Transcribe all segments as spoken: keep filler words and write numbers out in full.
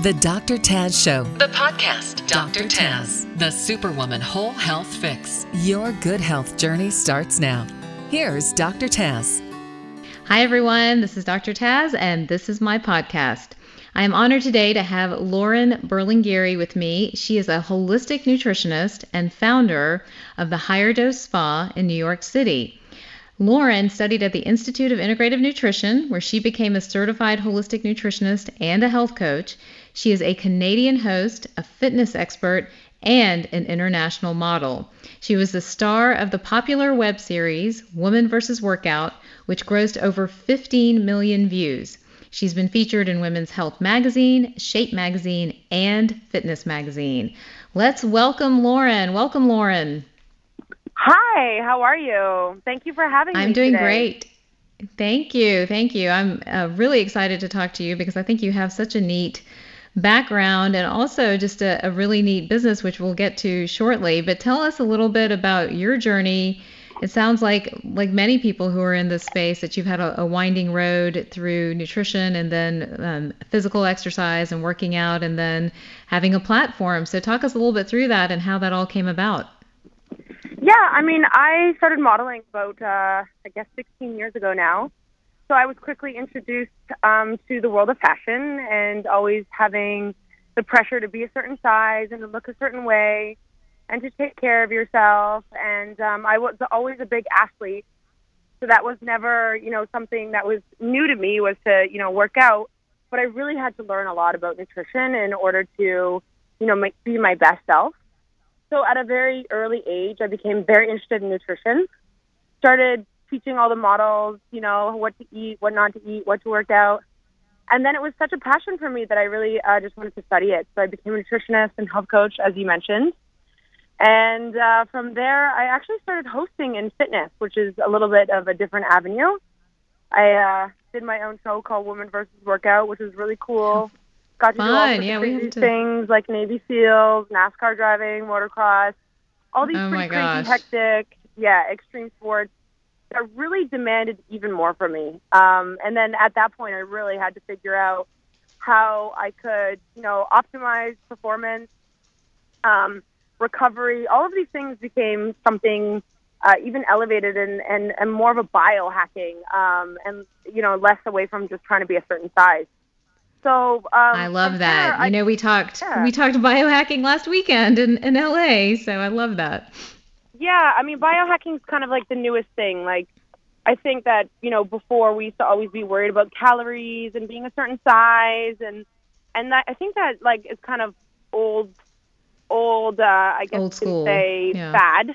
The Doctor Taz Show, the podcast. Doctor Taz, the Superwoman Whole Health Fix. Your good health journey starts now. Here's Doctor Taz. Hi, everyone. This is Doctor Taz, and this is my podcast. I am honored today to have Lauren Berlinghieri with me. She is a holistic nutritionist and founder of the Higher Dose Spa in New York City. Lauren studied at the Institute of Integrative Nutrition, where she became a certified holistic nutritionist and a health coach. She is a Canadian host, a fitness expert, and an international model. She was the star of the popular web series Woman versus Workout, which grossed over fifteen million views. She's been featured in Women's Health Magazine, Shape Magazine, and Fitness Magazine. Let's welcome Lauren. Welcome, Lauren. Hi, how are you? Thank you for having I'm me doing today. great. Thank you. Thank you. I'm uh, really excited to talk to you because I think you have such a neat background and also just a, a really neat business, which we'll get to shortly. But tell us a little bit about your journey. It sounds like, like many people who are in this space, that you've had a, a winding road through nutrition and then um, physical exercise and working out and then having a platform. So talk us a little bit through that and how that all came about. Yeah, I mean, I started modeling about, uh, I guess, sixteen years ago now. So I was quickly introduced um, to the world of fashion and always having the pressure to be a certain size and to look a certain way and to take care of yourself. And um, I was always a big athlete. So that was never, you know, something that was new to me, was to, you know, work out. But I really had to learn a lot about nutrition in order to, you know, make, be my best self. So at a very early age, I became very interested in nutrition, started teaching all the models, you know, what to eat, what not to eat, what to work out. And then it was such a passion for me that I really uh, just wanted to study it. So I became a nutritionist and health coach, as you mentioned. And uh, from there, I actually started hosting in fitness, which is a little bit of a different avenue. I uh, did my own show called Woman versus Workout, which was really cool. Got to Fun. do all sorts yeah, of we crazy have to... things like Navy SEALs, NASCAR driving, motocross, all these oh pretty my crazy, gosh. hectic, yeah, extreme sports that really demanded even more from me. Um, and then at that point, I really had to figure out how I could, you know, optimize performance, um, recovery. All of these things became something uh, even elevated and, and, and more of a biohacking um, and, you know, less away from just trying to be a certain size. So um, I love that. There, I, you know, we talked yeah. we talked biohacking last weekend in, in L A, so I love that. Yeah, I mean, biohacking is kind of like the newest thing. Like, I think that, you know, before we used to always be worried about calories and being a certain size, and and that, I think that like is kind of old, old. Uh, I guess old you school. could say yeah. fad.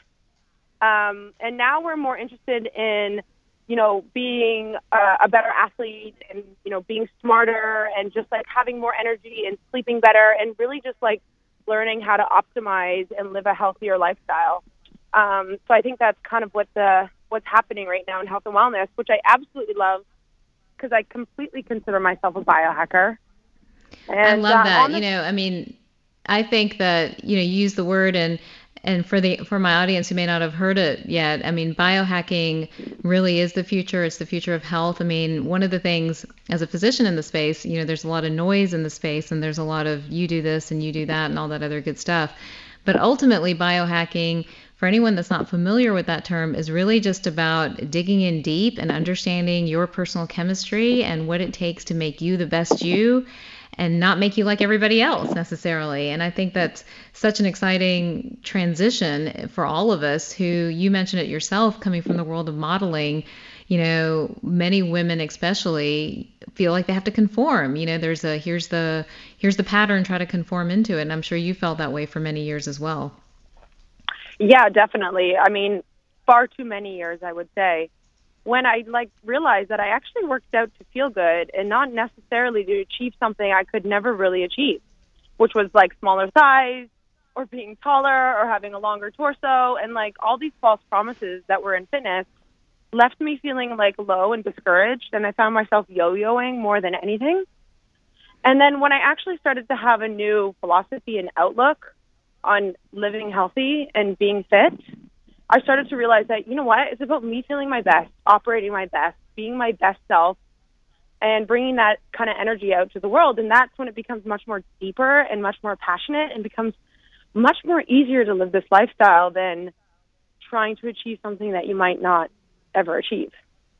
Um, and now we're more interested in, you know, being uh, a better athlete and, you know, being smarter and just like having more energy and sleeping better and really just like learning how to optimize and live a healthier lifestyle. Um, so I think that's kind of what the what's happening right now in health and wellness, which I absolutely love because I completely consider myself a biohacker. And, I love that. Uh, the- you know, I mean, I think that, you know, you use the word and And for the for my audience who may not have heard it yet, I mean, biohacking really is the future. It's the future of health. I mean, one of the things as a physician in the space, you know, there's a lot of noise in the space and there's a lot of you do this and you do that and all that other good stuff. But ultimately, biohacking, for anyone that's not familiar with that term, is really just about digging in deep and understanding your personal chemistry and what it takes to make you the best you, and not make you like everybody else necessarily. And I think that's such an exciting transition for all of us who, you mentioned it yourself, coming from the world of modeling. You know, many women especially feel like they have to conform. You know, there's a, here's the, here's the pattern, try to conform into it. And I'm sure you felt that way for many years as well. Yeah, definitely. I mean, far too many years, I would say. When I like realized that I actually worked out to feel good and not necessarily to achieve something I could never really achieve, which was like smaller size or being taller or having a longer torso, and like all these false promises that were in fitness left me feeling like low and discouraged, and I found myself yo-yoing more than anything. And then when I actually started to have a new philosophy and outlook on living healthy and being fit, I started to realize that, you know what, it's about me feeling my best, operating my best, being my best self, and bringing that kind of energy out to the world. And that's when it becomes much more deeper and much more passionate and becomes much more easier to live this lifestyle than trying to achieve something that you might not ever achieve.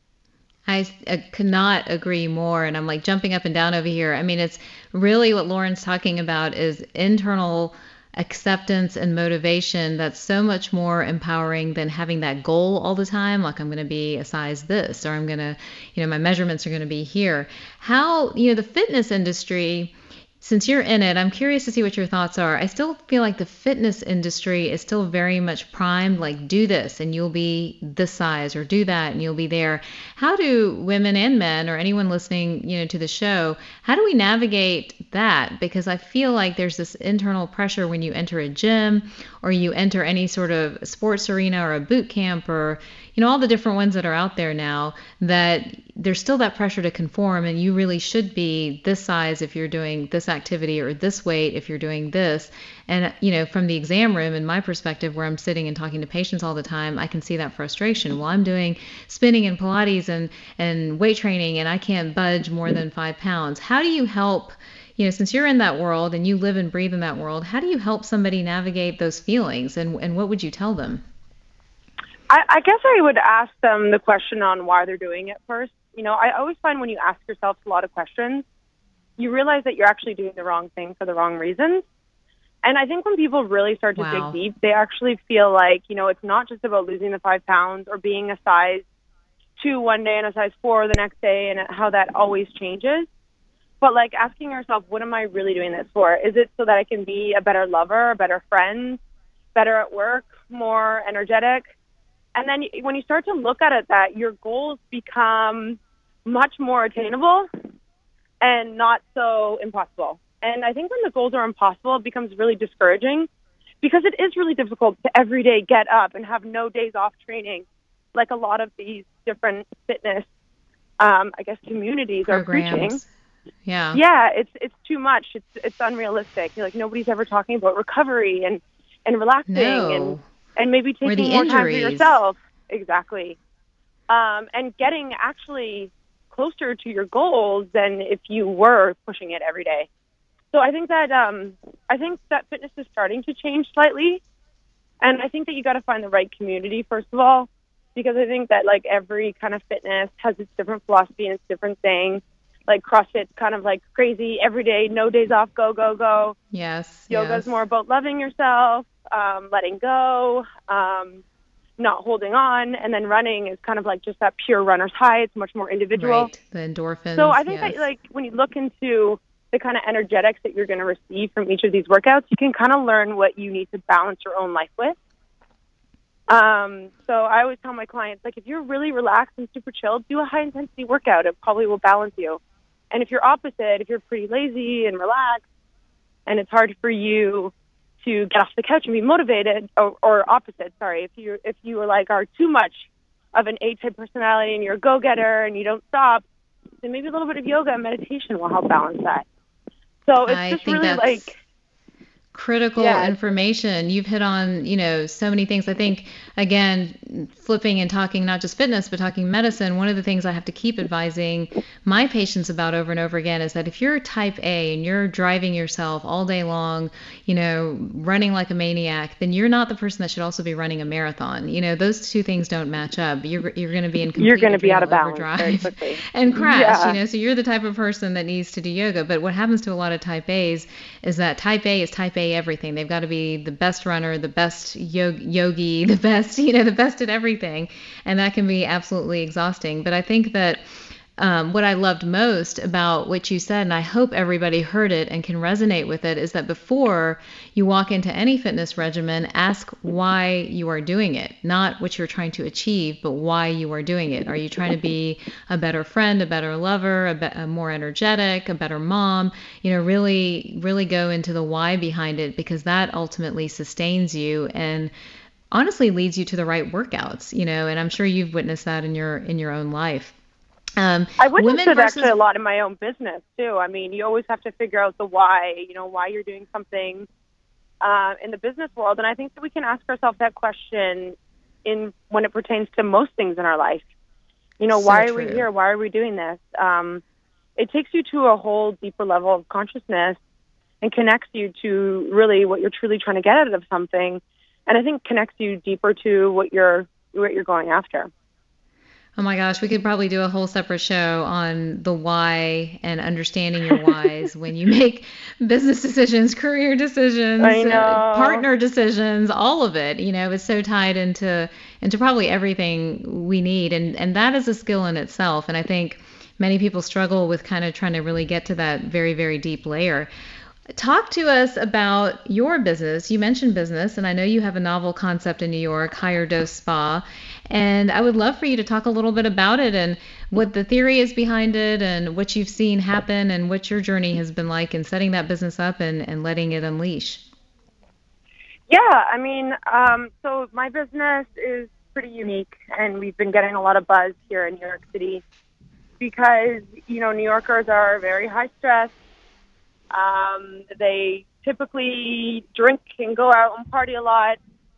I, I could not agree more. And I'm like jumping up and down over here. I mean, it's really what Lauren's talking about is internal acceptance and motivation that's so much more empowering than having that goal all the time. Like, I'm going to be a size this, or I'm going to, you know, my measurements are going to be here. How, you know, the fitness industry, since you're in it, I'm curious to see what your thoughts are. I still feel like the fitness industry is still very much primed, like do this and you'll be this size, or do that and you'll be there. How do women and men, or anyone listening, you know, to the show, how do we navigate that? Because I feel like there's this internal pressure when you enter a gym or you enter any sort of sports arena or a boot camp, or, you know, all the different ones that are out there now, that there's still that pressure to conform, and you really should be this size if you're doing this activity, or this weight if you're doing this. And, you know, from the exam room, in my perspective, where I'm sitting and talking to patients all the time, I can see that frustration. Well, I'm doing spinning and Pilates and, and weight training, and I can't budge more than five pounds. How do you help, you know, since you're in that world and you live and breathe in that world, how do you help somebody navigate those feelings, and, and what would you tell them? I, I guess I would ask them the question on why they're doing it first. You know, I always find when you ask yourself a lot of questions, you realize that you're actually doing the wrong thing for the wrong reasons. And I think when people really start to Wow. dig deep, they actually feel like, you know, it's not just about losing the five pounds or being a size two one day and a size four the next day, and how that always changes. But like asking yourself, what am I really doing this for? Is it so that I can be a better lover, a better friend, better at work, more energetic? And then when you start to look at it, that your goals become much more attainable and not so impossible. And I think when the goals are impossible, it becomes really discouraging, because it is really difficult to every day get up and have no days off training, like a lot of these different fitness, um, I guess, communities Programs. are preaching. Yeah. Yeah, it's it's too much. It's it's unrealistic. You're like, nobody's ever talking about recovery and, and relaxing No. and, and maybe Or taking the more time for injuries. yourself. Exactly. Um, and getting actually closer to your goals than if you were pushing it every day. So I think that um, I think that fitness is starting to change slightly, and I think that you got to find the right community first of all, because I think that like every kind of fitness has its different philosophy and its different thing. Like CrossFit's kind of like crazy every day, no days off, go go go. Yes. Yoga's yes. more about loving yourself, um, letting go, um, not holding on, and then running is kind of like just that pure runner's high. It's much more individual. Right. The endorphins. So I think yes. that like when you look into the kind of energetics that you're going to receive from each of these workouts, you can kind of learn what you need to balance your own life with. Um, so I always tell my clients, like, if you're really relaxed and super chilled, do a high intensity workout. It probably will balance you. And if you're opposite, if you're pretty lazy and relaxed, and it's hard for you to get off the couch and be motivated, or, or opposite, sorry, if you if you are like are too much of an A-type personality and you're a go-getter and you don't stop, then maybe a little bit of yoga and meditation will help balance that. So it's I just think really that's like critical Yeah. information. You've hit on, you know, so many things. I think, again, flipping and talking not just fitness, but talking medicine, one of the things I have to keep advising my patients about over and over again is that if you're type A and you're driving yourself all day long, you know, running like a maniac, then you're not the person that should also be running a marathon. You know, those two things don't match up. You're you're going to be in complete you're going to be out of adrenal balance very overdrive quickly. and crash, Yeah. you know, so you're the type of person that needs to do yoga. But what happens to a lot of type A's is that type A is type A everything. They've got to be the best runner, the best yo- yogi, the best, you know, the best at everything. And that can be absolutely exhausting. But I think that um, what I loved most about what you said, and I hope everybody heard it and can resonate with it, is that before you walk into any fitness regimen, ask why you are doing it, not what you're trying to achieve, but why you are doing it. Are you trying to be a better friend, a better lover, a, be- a more energetic, a better mom? You know, really, really go into the why behind it, because that ultimately sustains you and honestly leads you to the right workouts, you know, and I'm sure you've witnessed that in your in your own life. Um, I witnessed women it versus, actually a lot in my own business too. I mean, you always have to figure out the why, you know, why you're doing something uh, in the business world. And I think that we can ask ourselves that question in when it pertains to most things in our life. You know, So why are true. we here? Why are we doing this? Um, it takes you to a whole deeper level of consciousness and connects you to really what you're truly trying to get out of something. And I think connects you deeper to what you're what you're going after. Oh my gosh, we could probably do a whole separate show on the why and understanding your whys when you make business decisions, career decisions, I know. uh, partner decisions, all of it. You know, it's so tied into into probably everything we need. And, and that is a skill in itself. And I think many people struggle with kind of trying to really get to that very, very deep layer. Talk to us about your business. You mentioned business, and I know you have a novel concept in New York, Higher Dose Spa. And I would love for you to talk a little bit about it and what the theory is behind it and what you've seen happen and what your journey has been like in setting that business up and, and letting it unleash. Yeah, I mean, um, so my business is pretty unique, and we've been getting a lot of buzz here in New York City because, you know, New Yorkers are very high stress. Um, they typically drink and go out and party a lot,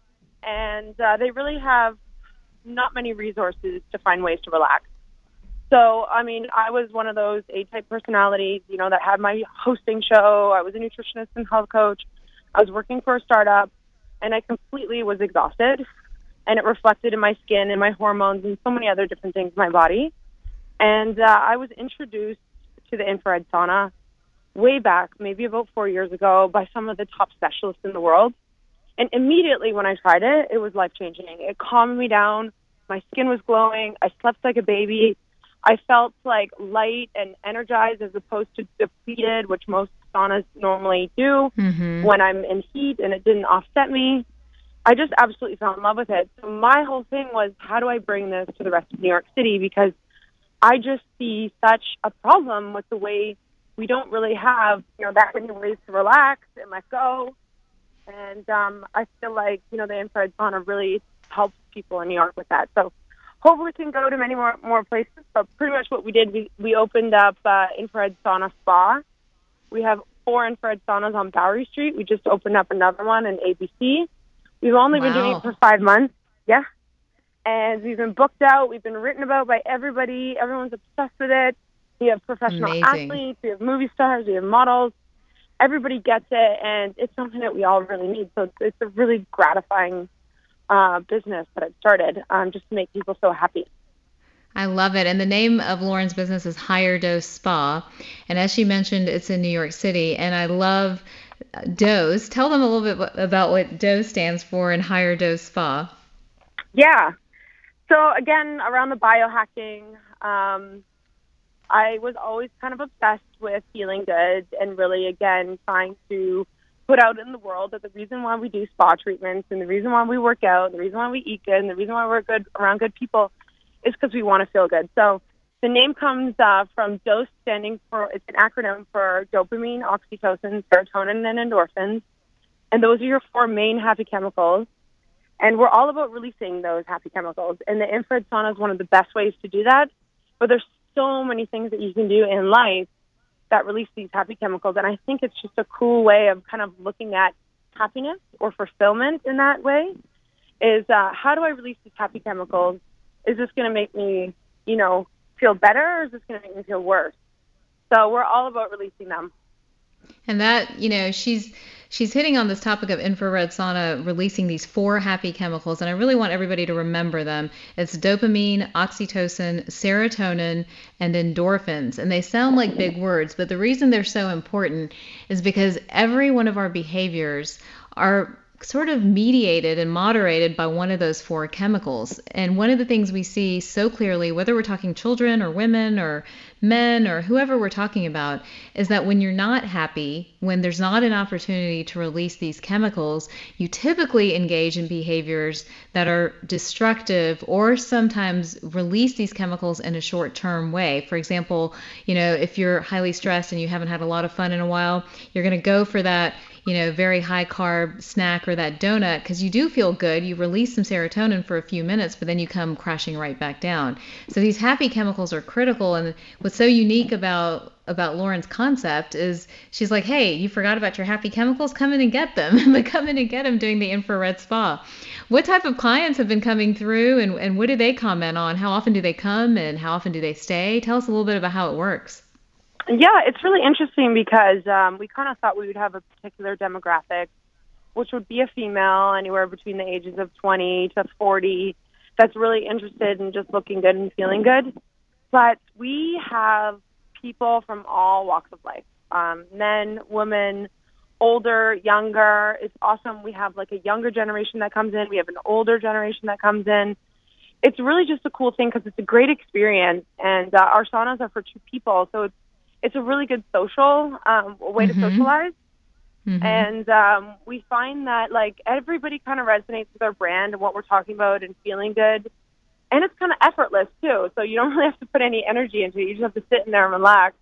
and uh, they really have not many resources to find ways to relax. So, I mean, I was one of those A-type personalities, you know, that had my hosting show. I was a nutritionist and health coach. I was working for a startup, and I completely was exhausted, and it reflected in my skin and my hormones and so many other different things in my body. And uh, I was introduced to the infrared sauna way back, maybe about four years ago, by some of the top specialists in the world. And immediately when I tried it, it was life-changing. It calmed me down. My skin was glowing. I slept like a baby. I felt like light and energized as opposed to depleted, which most saunas normally do mm-hmm. when I'm in heat, and it didn't offset me. I just absolutely fell in love with it. So my whole thing was, how do I bring this to the rest of New York City? Because I just see such a problem with the way we don't really have, you know, that many ways to relax and let go. And um, I feel like, you know, the infrared sauna really helps people in New York with that. So hopefully we can go to many more more places. But pretty much what we did, we, we opened up uh, Infrared Sauna Spa. We have four infrared saunas on Bowery Street. We just opened up another one in A B C. We've only wow. been doing it for five months. Yeah. And we've been booked out. We've been written about by everybody. Everyone's obsessed with it. We have professional Amazing. athletes, we have movie stars, we have models. Everybody gets it, and it's something that we all really need. So it's, it's a really gratifying uh, business that I've started um, just to make people so happy. I love it. And the name of Lauren's business is Higher Dose Spa. And as she mentioned, it's in New York City. And I love Dose. Tell them a little bit about what Dose stands for in Higher Dose Spa. Yeah. So again, around the biohacking, um, I was always kind of obsessed with feeling good and really, again, trying to put out in the world that the reason why we do spa treatments and the reason why we work out, and the reason why we eat good, and the reason why we're good around good people is because we want to feel good. So the name comes uh, from DOSE, standing for, it's an acronym for dopamine, oxytocin, serotonin, and endorphins. And those are your four main happy chemicals. And we're all about releasing those happy chemicals. And the infrared sauna is one of the best ways to do that. But there's so many things that you can do in life that release these happy chemicals. And I think it's just a cool way of kind of looking at happiness or fulfillment in that way is uh, how do I release these happy chemicals? Is this going to make me, you know, feel better, or is this going to make me feel worse? So we're all about releasing them. And that, you know, she's she's hitting on this topic of infrared sauna releasing these four happy chemicals, and I really want everybody to remember them. It's dopamine, oxytocin, serotonin, and endorphins. And they sound like big words, but the reason they're so important is because every one of our behaviors are sort of mediated and moderated by one of those four chemicals. And one of the things we see so clearly, whether we're talking children or women or men or whoever we're talking about, is that when you're not happy, when there's not an opportunity to release these chemicals, you typically engage in behaviors that are destructive or sometimes release these chemicals in a short-term way. For example, you know, if you're highly stressed and you haven't had a lot of fun in a while, you're going to go for that, you know, very high carb snack or that donut because you do feel good. You release some serotonin for a few minutes, but then you come crashing right back down. So these happy chemicals are critical. And what's so unique about about Lauren's concept is she's like, hey, you forgot about your happy chemicals? Come in and get them. But come in and get them doing the infrared spa. What type of clients have been coming through, and, and what do they comment on? How often do they come and how often do they stay? Tell us a little bit about how it works. Yeah, it's really interesting because um, we kind of thought we would have a particular demographic, which would be a female anywhere between the ages of twenty to forty that's really interested in just looking good and feeling good. But we have people from all walks of life, um, men, women, older, younger. It's awesome. We have like a younger generation that comes in. We have an older generation that comes in. It's really just a cool thing because it's a great experience. And uh, our saunas are for two people, so it's it's a really good social um, way Mm-hmm. to socialize. Mm-hmm. And um, we find that like everybody kind of resonates with our brand and what we're talking about and feeling good. And it's kind of effortless too. So you don't really have to put any energy into it. You just have to sit in there and relax.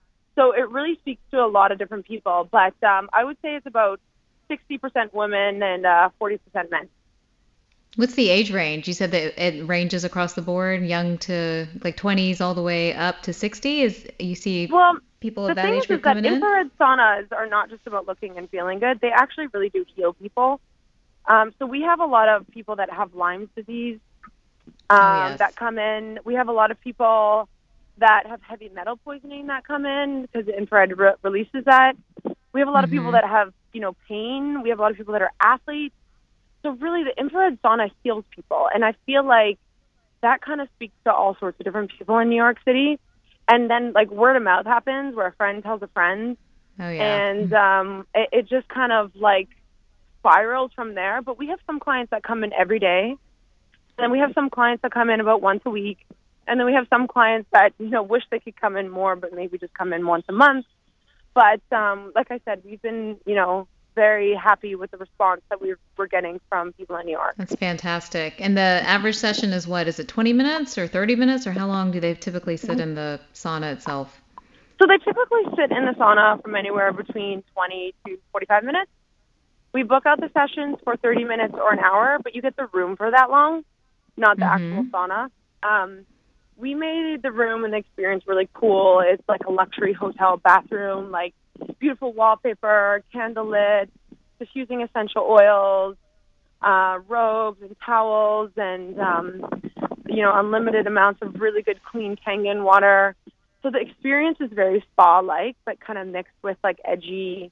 So it really speaks to a lot of different people. But um, I would say it's about sixty percent women and uh, forty percent men. What's the age range? You said that it ranges across the board, young to like twenties all the way up to sixty. Is you see Well, people the of that thing age is, group is that coming in? infrared saunas are not just about looking and feeling good. They actually really do heal people. Um, so we have a lot of people that have Lyme's disease um, Oh, yes. that come in. We have a lot of people that have heavy metal poisoning that come in because the infrared re- releases that. We have a lot of people Mhm. that have, you know, pain. We have a lot of people that are athletes. So really, the infrared sauna heals people, and I feel like that kind of speaks to all sorts of different people in New York City. And then, like, word of mouth happens where a friend tells a friend, Oh yeah. and um, it, it just kind of, like, spirals from there. But we have some clients that come in every day, and we have some clients that come in about once a week, and then we have some clients that, you know, wish they could come in more, but maybe just come in once a month. But um, like I said, we've been, you know, very happy with the response that we're, we're getting from people in New York. That's fantastic. And the average session is what? Is it twenty minutes or thirty minutes, or how long do they typically sit in the sauna itself? So they typically sit in the sauna from anywhere between twenty to forty-five minutes. We book out the sessions for thirty minutes or an hour, but you get the room for that long, not the Mhm. actual sauna. Um, we made the room and the experience really cool. It's like a luxury hotel bathroom, like beautiful wallpaper, candlelit, just using essential oils, uh, robes and towels, and um, you know, unlimited amounts of really good clean Kangen water. So the experience is very spa-like, but kind of mixed with like edgy,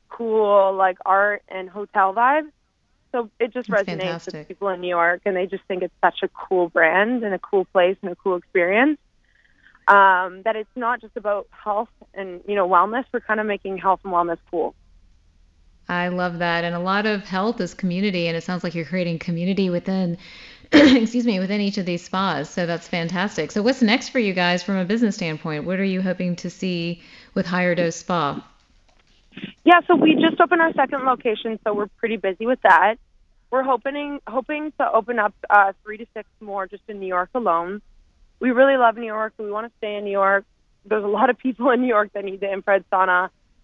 cool, like art and hotel vibe. So it just That's resonates fantastic. with people in New York, and they just think it's such a cool brand and a cool place and a cool experience. Um, that it's not just about health and, you know, wellness. We're kind of making health and wellness cool. I love that. And a lot of health is community, and it sounds like you're creating community within, excuse me, within each of these spas. So that's fantastic. So what's next for you guys from a business standpoint? What are you hoping to see with Higher Dose Spa? Yeah, so we just opened our second location, so we're pretty busy with that. We're hoping hoping to open up uh, three to six more just in New York alone. We really love New York. We want to stay in New York. There's a lot of people in New York that need the infrared sauna,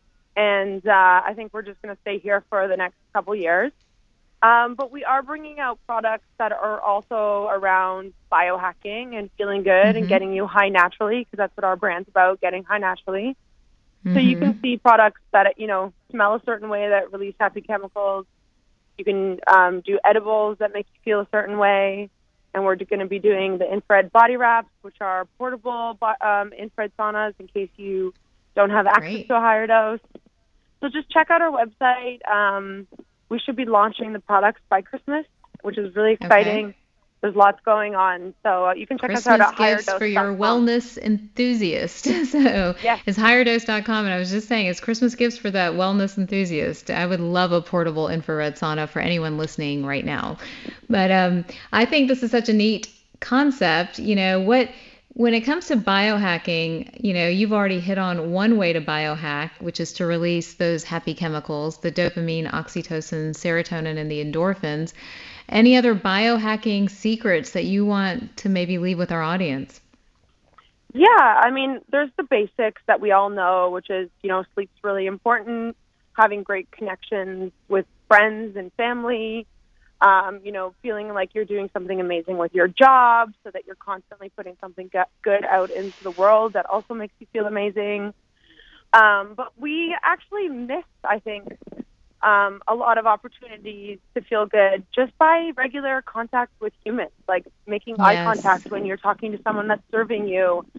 and uh, I think we're just going to stay here for the next couple years. Um, but we are bringing out products that are also around biohacking and feeling good Mm-hmm. and getting you high naturally, because that's what our brand's about, getting high naturally. So you can see products that, you know, smell a certain way that release happy chemicals. You can um, do edibles that make you feel a certain way. And we're going to be doing the infrared body wraps, which are portable um, infrared saunas in case you don't have access Great. to a higher dose. So just check out our website. Um, we should be launching the products by Christmas, which is really exciting. Okay. There's lots going on. So uh, you can check us Christmas out at higher gifts dose for your dot com. wellness enthusiast. So Yes. it's higher dose dot com, and I was just saying it's Christmas gifts for that wellness enthusiast. I would love a portable infrared sauna for anyone listening right now. But um, I think this is such a neat concept. You know, what when it comes to biohacking, you know, you've already hit on one way to biohack, which is to release those happy chemicals, the dopamine, oxytocin, serotonin, and the endorphins. Any other biohacking secrets that you want to maybe leave with our audience? Yeah, I mean, there's the basics that we all know, which is, you know, sleep's really important, having great connections with friends and family, um, you know, feeling like you're doing something amazing with your job so that you're constantly putting something good out into the world that also makes you feel amazing. Um, but we actually miss, I think, Um, a lot of opportunities to feel good just by regular contact with humans, like making eye Yes. contact when you're talking to someone that's serving you,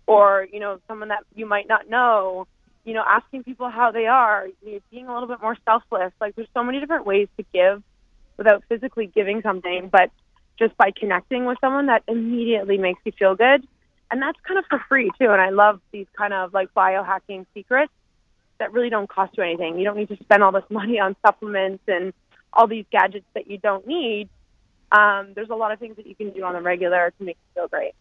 or, you know, someone that you might not know, you know, asking people how they are, you know, being a little bit more selfless. Like, there's so many different ways to give without physically giving something, but just by connecting with someone that immediately makes you feel good. And that's kind of for free, too. And I love these kind of, like, biohacking secrets that really don't cost you anything. You don't need to spend all this money on supplements and all these gadgets that you don't need. Um, there's a lot of things that you can do on the regular to make you feel great.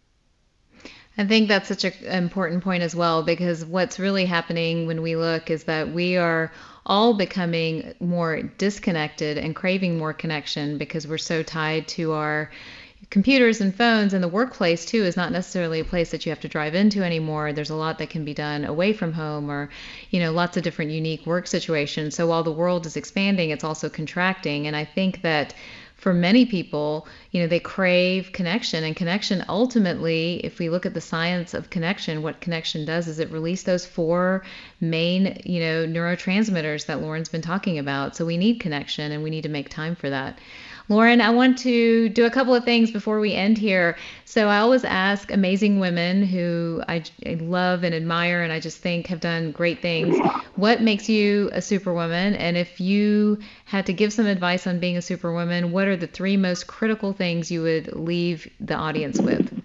I think that's such an important point as well, because what's really happening when we look is that we are all becoming more disconnected and craving more connection because we're so tied to our computers and phones, and the workplace too is not necessarily a place that you have to drive into anymore. There's a lot that can be done away from home, or, you know, lots of different unique work situations. So while the world is expanding, it's also contracting. And I think that for many people, you know, they crave connection, and connection ultimately, if we look at the science of connection, what connection does is it releases those four main, you know, neurotransmitters that Lauren's been talking about. So we need connection, and we need to make time for that. Lauren, I want to do a couple of things before we end here. So I always ask amazing women who I, I love and admire and I just think have done great things, what makes you a superwoman? And if you had to give some advice on being a superwoman, what are the three most critical things you would leave the audience with?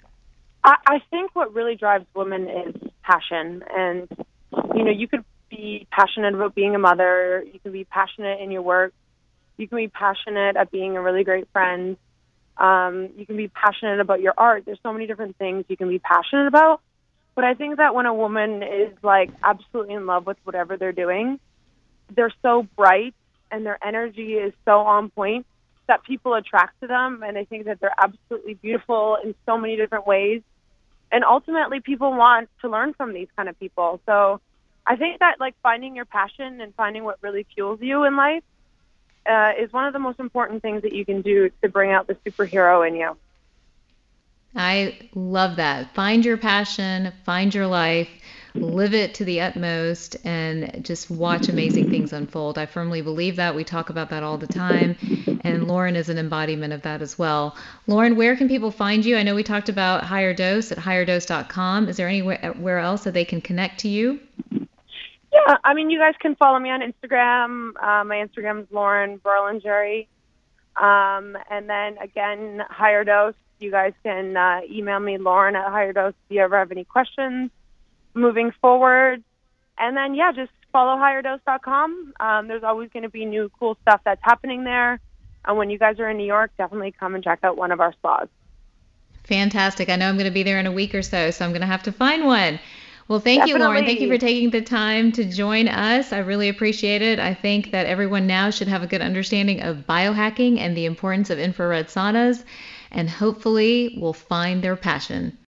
I, I think what really drives women is passion. And, you know, you could be passionate about being a mother. You can be passionate in your work. You can be passionate at being a really great friend. Um, you can be passionate about your art. There's so many different things you can be passionate about. But I think that when a woman is, like, absolutely in love with whatever they're doing, they're so bright and their energy is so on point that people attract to them, and they think that they're absolutely beautiful in so many different ways. And ultimately, people want to learn from these kind of people. So I think that, like, finding your passion and finding what really fuels you in life Uh, is one of the most important things that you can do to bring out the superhero in you. I love that. Find your passion, find your life, live it to the utmost, and just watch amazing things unfold. I firmly believe that. We talk about that all the time, and Lauren is an embodiment of that as well. Lauren, where can people find you? I know we talked about Higher Dose at higher dose dot com. Is there anywhere else that they can connect to you? Yeah, I mean, you guys can follow me on Instagram. Uh, my Instagram is Lauren Berlingeri. Um, and then, again, Higher Dose, you guys can uh, email me, Lauren at Higher Dose, if you ever have any questions moving forward. And then, yeah, just follow higher dose dot com. Um, there's always going to be new cool stuff that's happening there. And when you guys are in New York, definitely come and check out one of our spas. Fantastic. I know I'm going to be there in a week or so, so I'm going to have to find one. Well, thank Definitely. you, Lauren. Thank you for taking the time to join us. I really appreciate it. I think that everyone now should have a good understanding of biohacking and the importance of infrared saunas, and hopefully will find their passion.